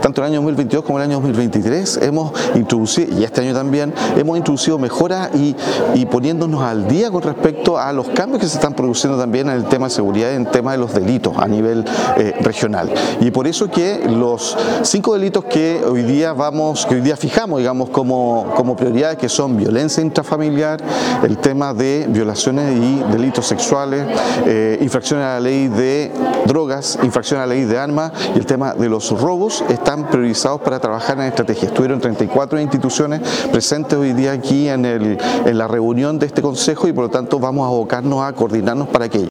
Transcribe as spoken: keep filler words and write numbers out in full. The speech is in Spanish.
tanto el año dos mil veintidós como el año dos mil veintitrés hemos introducido, y este año también, hemos introducido mejoras y, y poniéndonos al día con respecto a los cambios que se están produciendo también en el tema de seguridad y en el tema de los delitos a nivel eh, regional. Y por eso que los cinco delitos que hoy día vamos, que hoy día fijamos, digamos, como, como prioridades, que son violencia intrafamiliar, el tema de violaciones y delitos sexuales, eh, infracciones a la ley de drogas, infracciones a la ley de armas y el tema de los robos, están priorizados para trabajar en estrategia. Estuvieron treinta y cuatro instituciones presentes hoy día aquí en, el, en la reunión de este consejo y por lo tanto vamos a abocarnos a coordinarnos para aquello.